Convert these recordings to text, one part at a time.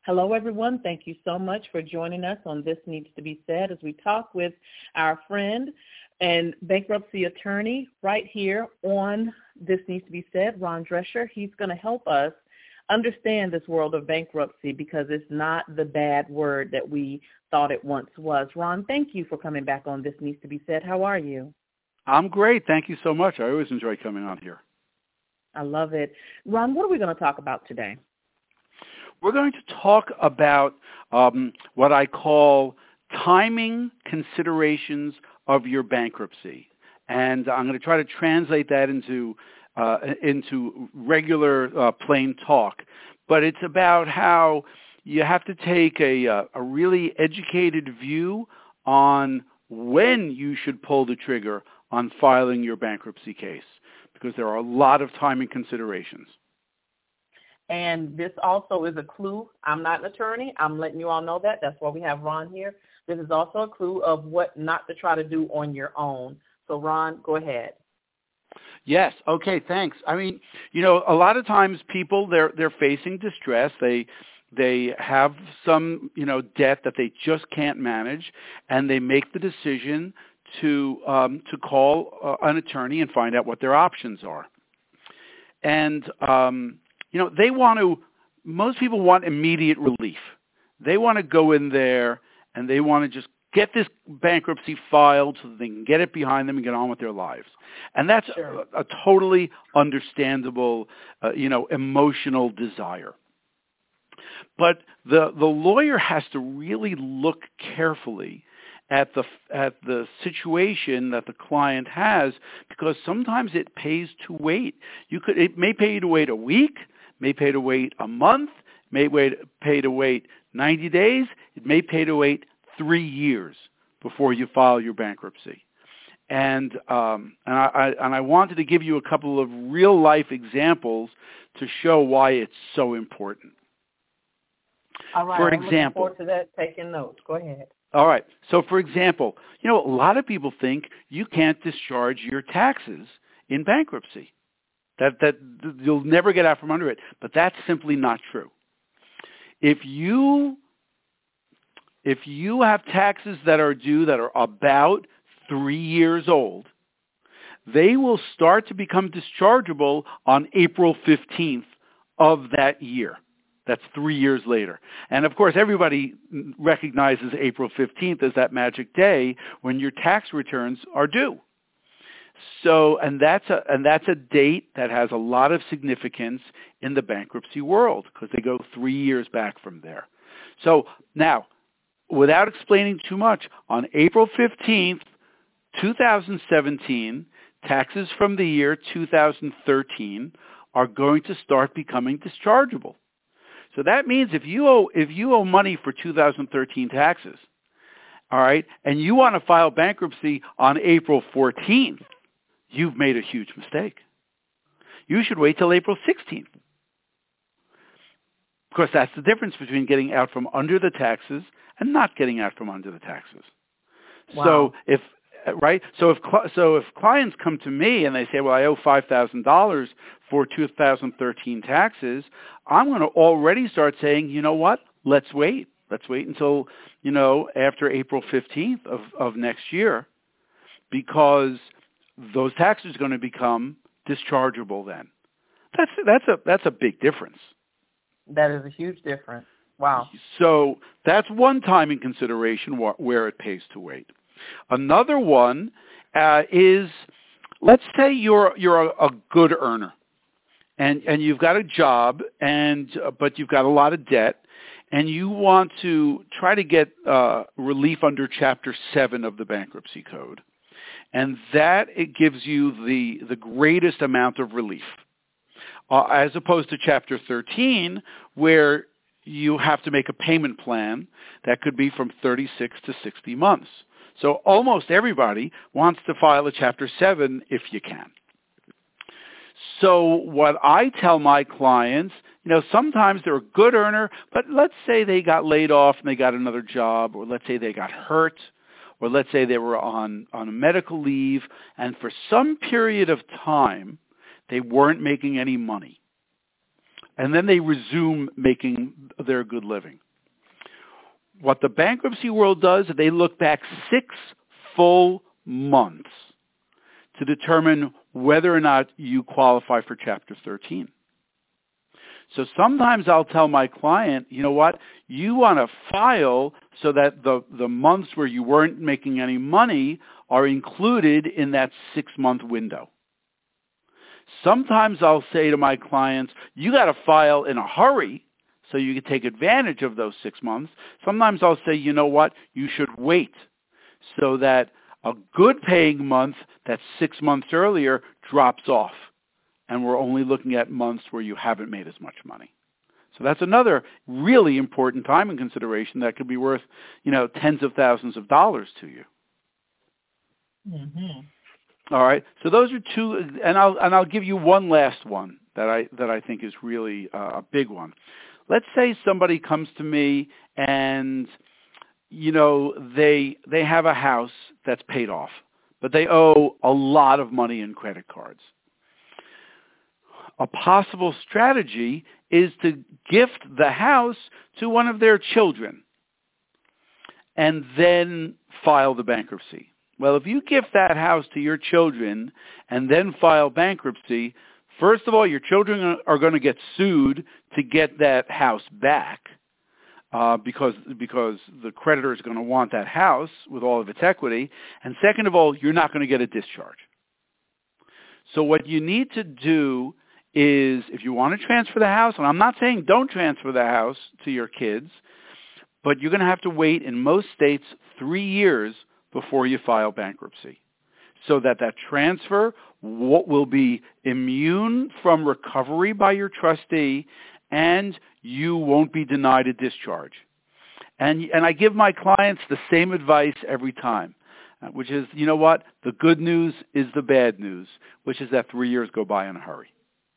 Hello, everyone. Thank you so much for joining us on This Needs to Be Said as we talk with our friend and bankruptcy attorney right here on This Needs to Be Said, Ron Drescher. He's going to help us understand this world of bankruptcy because it's not the bad word that we thought it once was. Ron, thank you for coming back on This Needs to Be Said. How are you? I'm great. Thank you so much. I always enjoy coming on here. I love it. Ron, what are we going to talk about today? We're going to talk about what I call timing considerations of your bankruptcy. And I'm going to try to translate that into regular plain talk. But it's about how you have to take a really educated view on when you should pull the trigger on filing your bankruptcy case, because there are a lot of timing considerations. And this also is a clue. I'm not an attorney. I'm letting you all know that. That's why we have Ron here. This is also a clue of what not to try to do on your own. So, Ron, go ahead. Yes. Okay. Thanks. I mean, a lot of times people they're facing distress. They have some debt that they just can't manage, and they make the decision to call an attorney and find out what their options are. And most people want immediate relief. They want to go in there and they want to just get this bankruptcy filed so that they can get it behind them and get on with their lives. And that's sure. a totally understandable, emotional desire. But the lawyer has to really look carefully at the situation that the client has, because sometimes it pays to wait. It may pay you to wait a week, may pay to wait a month, may pay to wait 90 days, it may pay to wait 3 years before you file your bankruptcy. And I wanted to give you a couple of real life examples to show why it's so important. All right. For I'm example, looking forward to that. Taking notes. Go ahead. All right. So, for example, a lot of people think you can't discharge your taxes in bankruptcy. That you'll never get out from under it. But that's simply not true. If you have taxes that are due that are about 3 years old, they will start to become dischargeable on April 15th of that year. That's 3 years later. And of course, everybody recognizes April 15th as that magic day when your tax returns are due. So, and that's a date that has a lot of significance in the bankruptcy world because they go 3 years back from there. So now, without explaining too much, on April 15th, 2017, taxes from the year 2013 are going to start becoming dischargeable. So that means if you owe money for 2013 taxes, all right, and you want to file bankruptcy on April 14th, you've made a huge mistake. You should wait till April 16th. Of course, that's the difference between getting out from under the taxes and not getting out from under the taxes. Wow. So if clients come to me and they say, well, I owe $5,000 for 2013 taxes, I'm going to already start saying, you know what? Let's wait. Let's wait until, after April 15th of next year, because those taxes are going to become dischargeable then. That's a big difference. That is a huge difference. Wow. So that's one timing consideration where it pays to wait. Another one is, let's say you're a good earner, and you've got a job, but you've got a lot of debt, and you want to try to get relief under Chapter 7 of the Bankruptcy Code, and that it gives you the greatest amount of relief, as opposed to Chapter 13, where you have to make a payment plan that could be from 36 to 60 months. So almost everybody wants to file a Chapter 7 if you can. So what I tell my clients, sometimes they're a good earner, but let's say they got laid off and they got another job, or let's say they got hurt, or let's say they were on a medical leave, and for some period of time, they weren't making any money. and then they resume making their good living. What the bankruptcy world does is they look back 6 full months to determine whether or not you qualify for Chapter 13. So sometimes I'll tell my client, you know what, you want to file so that the months where you weren't making any money are included in that 6-month window. Sometimes I'll say to my clients, you got to file in a hurry so you can take advantage of those 6 months. Sometimes I'll say, you know what, you should wait so that a good paying month that's 6 months earlier drops off. And we're only looking at months where you haven't made as much money. So that's another really important timing consideration that could be worth, tens of thousands of dollars to you. Mm-hmm. All right. So those are two, and I'll give you one last one that I think is really a big one. Let's say somebody comes to me and they have a house that's paid off, but they owe a lot of money in credit cards. A possible strategy is to gift the house to one of their children and then file the bankruptcy. Well, if you gift that house to your children and then file bankruptcy, first of all, your children are going to get sued to get that house back because the creditor is going to want that house with all of its equity. And second of all, you're not going to get a discharge. So what you need to do is, if you want to transfer the house, and I'm not saying don't transfer the house to your kids, but you're going to have to wait in most states 3 years before you file bankruptcy, so that transfer will be immune from recovery by your trustee, and you won't be denied a discharge. And I give my clients the same advice every time, which is, you know what? The good news is the bad news, which is that 3 years go by in a hurry.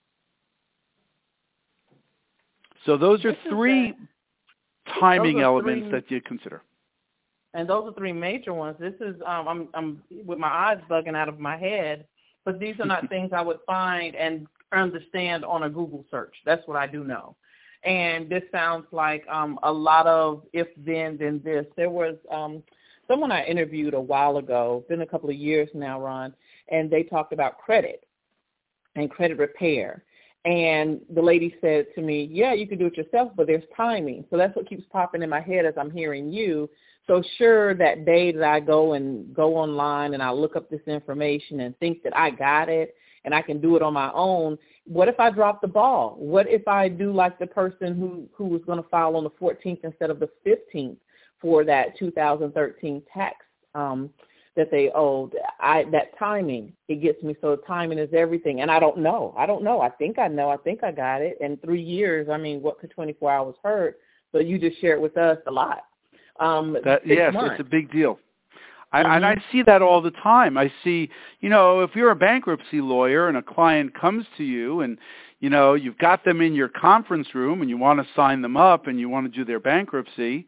So those are three timing elements that you consider. And those are 3 major ones. This is I'm with my eyes bugging out of my head, but these are not things I would find and understand on a Google search. That's what I do know. And this sounds like a lot of if then this. There was someone I interviewed a while ago, been a couple of years now, Ron, and they talked about credit and credit repair. And the lady said to me, yeah, you can do it yourself, but there's timing. So that's what keeps popping in my head as I'm hearing you. So sure, that day that I go online and I look up this information and think that I got it and I can do it on my own, what if I drop the ball? What if I do like the person who was going to file on the 14th instead of the 15th for that 2013 tax that they owed? That timing, it gets me. So timing is everything. And I don't know. I think I know. I think I got it. And 3 years, I mean, what could 24 hours hurt? But you just shared with us a lot. Yes, it's a big deal. And I see that all the time. I see, if you're a bankruptcy lawyer and a client comes to you and, you've got them in your conference room and you want to sign them up and you want to do their bankruptcy,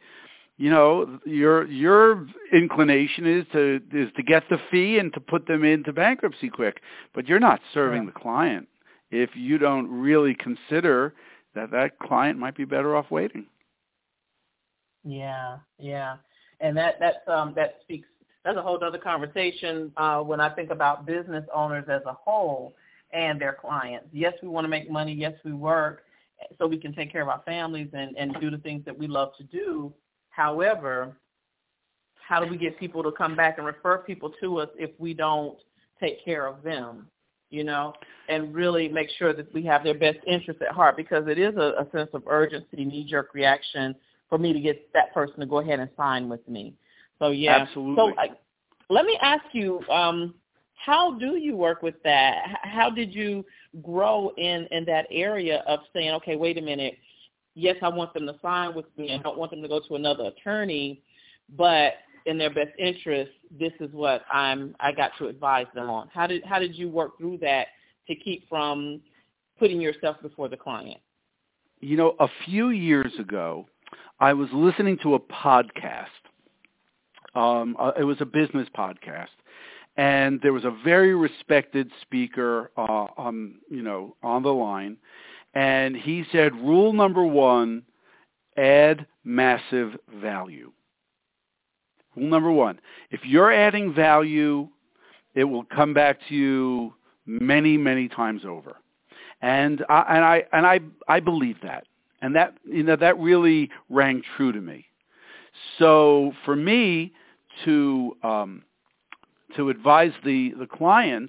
your inclination is to get the fee and to put them into bankruptcy quick. But you're not serving the client if you don't really consider that client might be better off waiting. Yeah. And that speaks. That's a whole other conversation when I think about business owners as a whole and their clients. Yes, we want to make money. Yes, we work so we can take care of our families and do the things that we love to do. However, how do we get people to come back and refer people to us if we don't take care of them, and really make sure that we have their best interests at heart, because it is a sense of urgency, knee-jerk reaction for me to get that person to go ahead and sign with me. So, yeah. Absolutely. So let me ask you, how do you work with that? How did you grow in that area of saying, okay, wait a minute, yes, I want them to sign with me. I don't want them to go to another attorney, but in their best interest, this is what I got to advise them on. How did you work through that to keep from putting yourself before the client? A few years ago, I was listening to a podcast. It was a business podcast, and there was a very respected speaker on the line, And he said, rule number one, add massive value. Rule number one, if you're adding value, it will come back to you many, many times over. And I believe that. And that, that really rang true to me. So for me to advise the client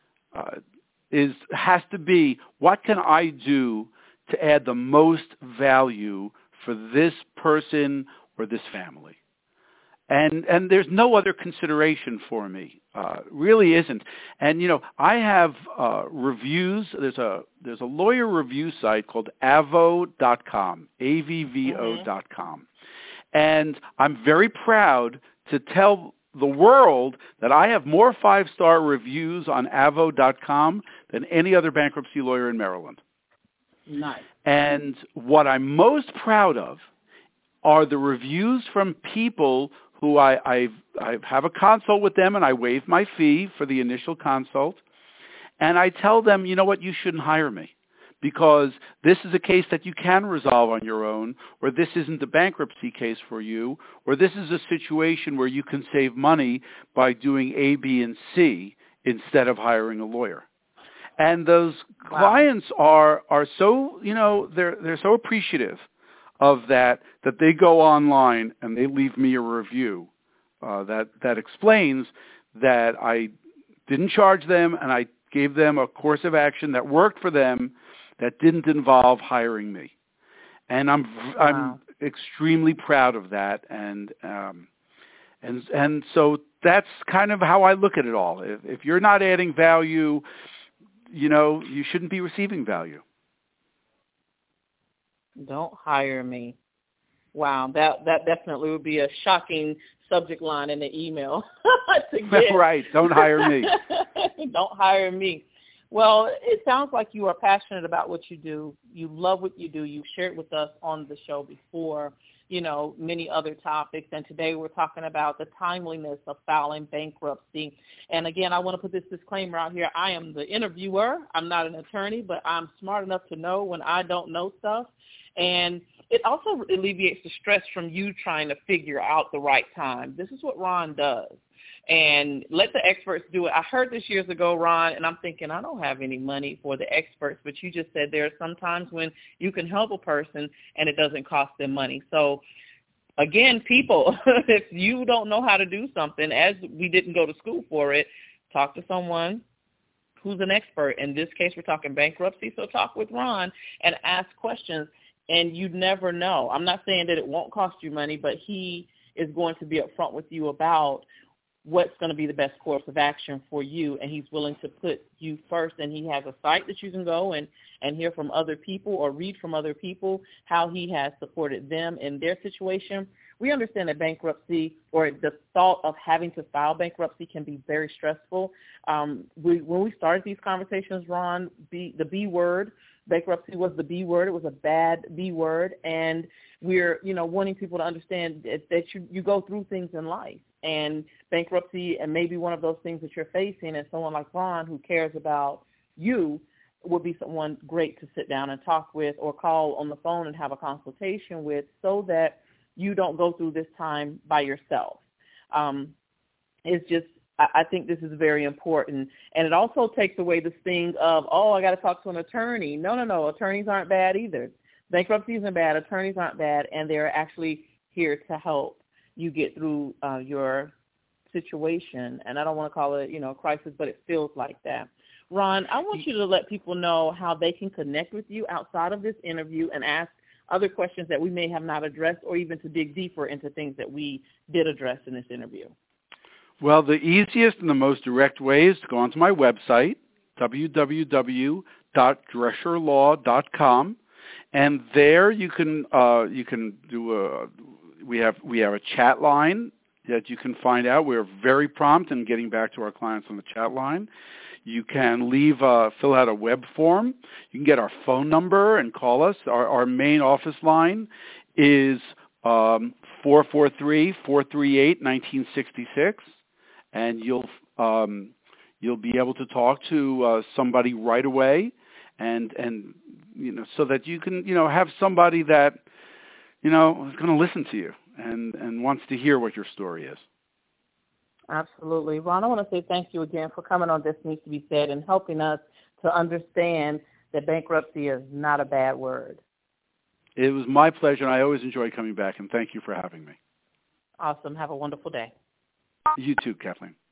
has to be, what can I do to add the most value for this person or this family? And there's no other consideration for me, really isn't. And I have reviews. There's a lawyer review site called avvo.com, avvo.com, and I'm very proud to tell the world that I have more 5-star reviews on avvo.com than any other bankruptcy lawyer in Maryland. Nice. And what I'm most proud of are the reviews from people who I have a consult with them, and I waive my fee for the initial consult, and I tell them, you know what, you shouldn't hire me because this is a case that you can resolve on your own, or this isn't a bankruptcy case for you, or this is a situation where you can save money by doing A, B, and C instead of hiring a lawyer. And those clients are so, they're so appreciative of that they go online and they leave me a review that explains that I didn't charge them and I gave them a course of action that worked for them that didn't involve hiring me. And I'm extremely proud of that. And so that's kind of how I look at it all. If you're not adding value, you shouldn't be receiving value. Don't hire me. Wow, that definitely would be a shocking subject line in the email to get. Right, don't hire me. Don't hire me. Well, it sounds like you are passionate about what you do. You love what you do. You've shared with us on the show before, many other topics. And today we're talking about the timeliness of filing bankruptcy. And again, I want to put this disclaimer out here. I am the interviewer. I'm not an attorney, but I'm smart enough to know when I don't know stuff. And it also alleviates the stress from you trying to figure out the right time. This is what Ron does. And let the experts do it. I heard this years ago, Ron, and I'm thinking, I don't have any money for the experts, but you just said there are some times when you can help a person and it doesn't cost them money. So, again, people, if you don't know how to do something, as we didn't go to school for it, talk to someone who's an expert. In this case, we're talking bankruptcy, so talk with Ron and ask questions. And you never know. I'm not saying that it won't cost you money, but he is going to be upfront with you about what's going to be the best course of action for you, and he's willing to put you first. And he has a site that you can go and hear from other people or read from other people how he has supported them in their situation. We understand that bankruptcy or the thought of having to file bankruptcy can be very stressful. When we started these conversations, Ron, the B word, bankruptcy was the B word. It was a bad B word. And we're, wanting people to understand that you go through things in life. And bankruptcy and maybe one of those things that you're facing, and someone like Ron who cares about you would be someone great to sit down and talk with or call on the phone and have a consultation with so that you don't go through this time by yourself. It's just, I think this is very important. And it also takes away the sting of, I got to talk to an attorney. No. Attorneys aren't bad either. Bankruptcy isn't bad. Attorneys aren't bad. And they're actually here to help you get through your situation. And I don't want to call it, a crisis, but it feels like that. Ron, I want you to let people know how they can connect with you outside of this interview and ask other questions that we may have not addressed, or even to dig deeper into things that we did address in this interview. Well, the easiest and the most direct way is to go onto my website, www.drescherlaw.com, and there you can do we have a chat line that you can find out. We're very prompt in getting back to our clients on the chat line. You can fill out a web form. You can get our phone number and call us. Our main office line is 443-438-1966, and you'll be able to talk to somebody right away and so that you can, have somebody that, is going to listen to you and wants to hear what your story is. Absolutely. Ron, I want to say thank you again for coming on This Needs to Be Said and helping us to understand that bankruptcy is not a bad word. It was my pleasure, and I always enjoy coming back, and thank you for having me. Awesome. Have a wonderful day. You too, Kathleen.